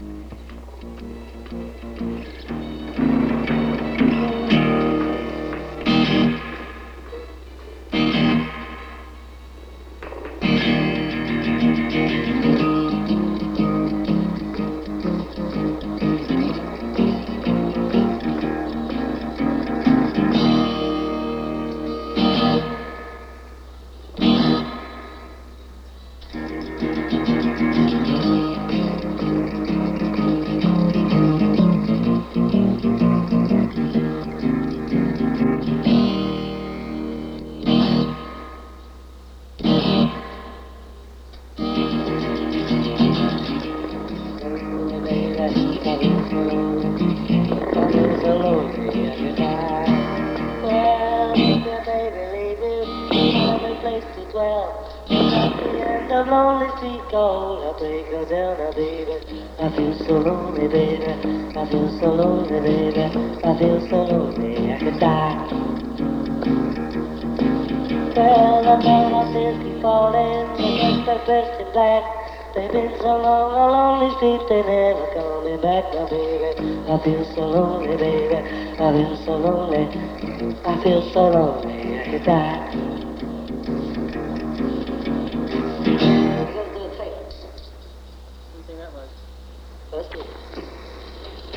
The lonely street cold, I break her down, baby. I feel so lonely, baby. I feel so lonely, baby. I feel so lonely, I could die. Well, I know my tears keep falling, the guns are dressed in black. They've been so long, a lonely street, they never coming back, now, baby. I feel so lonely, baby. I feel so lonely. I feel so lonely, I could die. We're gonna do a tape. What do you think that was? Let's do it.